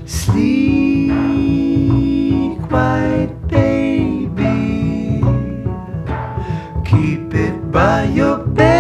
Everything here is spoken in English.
Sleek white baby, keep it by your bed.